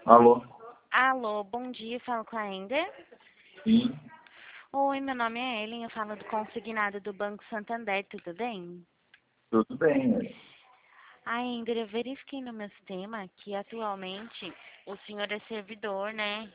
Alô? Alô, bom dia, falo com a Ender. Sim, Oi, meu nome é Ellen, eu falo do consignado do Banco Santander, tudo bem? tudo bem. A Ender, eu verifiquei no meu sistema que atualmente o senhor é servidor, né?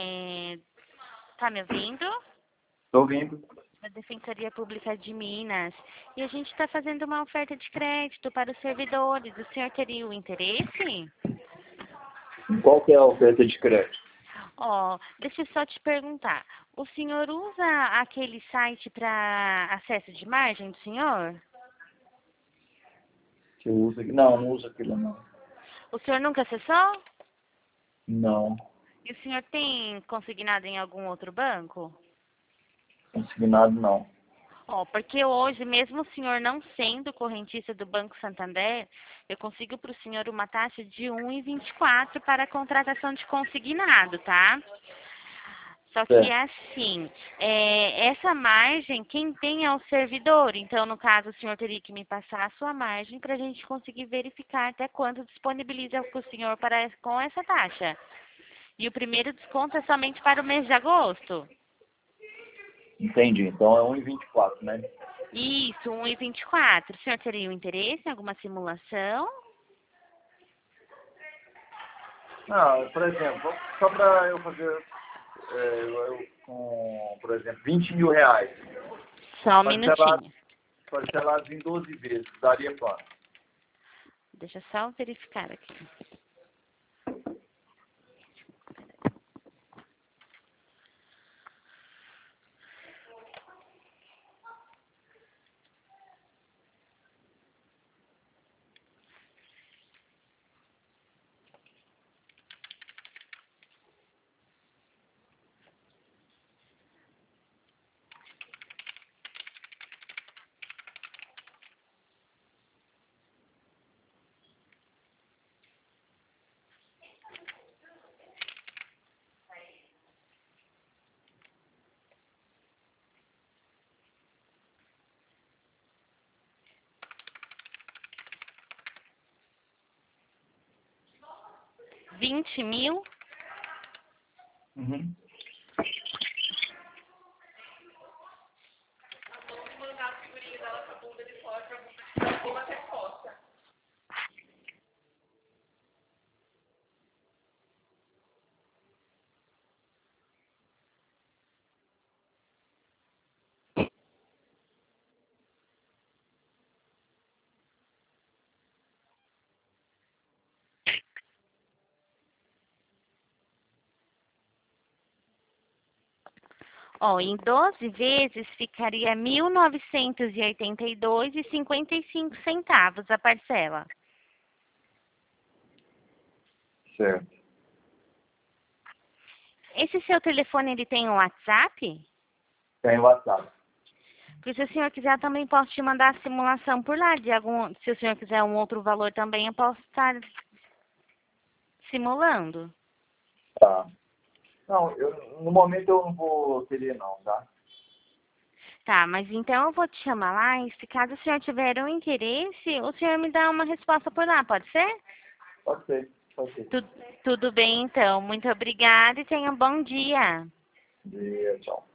Tá me ouvindo? Estou ouvindo. Da Defensoria Pública de Minas. E a gente está fazendo uma oferta de crédito para os servidores. O senhor teria o interesse? Em qual que é a oferta de crédito? Ó, deixa eu só te perguntar. O senhor usa aquele site para acesso de margem do senhor? Que eu uso aqui? Não, não uso aquilo não. O senhor nunca acessou? Não, E o senhor tem consignado em algum outro banco? consignado não. Ó, porque hoje, mesmo o senhor não sendo correntista do Banco Santander, eu consigo para o senhor uma taxa de 1,24 para a contratação de consignado, tá? Só que Certo. é assim, essa margem, quem tem é o servidor. Então, no caso, o senhor teria que me passar a sua margem para a gente conseguir verificar até quanto disponibiliza para o senhor com essa taxa. E o primeiro desconto é somente para o mês de agosto. Entendi. Então é 1,24, né? Isso, 1,24. O senhor teria um interesse em alguma simulação? Ah, por exemplo, só para eu fazer com, por exemplo, 20 mil reais. Só um Parcelado, minutinho. parcelado em 12 vezes. Daria quanto? Deixa eu só verificar aqui. Vinte mil? Uhum. Ó, em 12 vezes ficaria 1.982,55 a parcela. Certo. Esse seu telefone, ele tem um WhatsApp? Tem WhatsApp. Porque se o senhor quiser, também posso te mandar a simulação por lá. Se o senhor quiser um outro valor também, eu posso estar simulando. Tá. Não, no momento eu não vou querer não, tá? Tá, mas então eu vou te chamar lá e se caso o senhor tiver um interesse, o senhor me dá uma resposta por lá, pode ser? Pode ser, pode ser. Tu- Tudo bem, então. Muito obrigada e tenha um bom dia. E, tchau.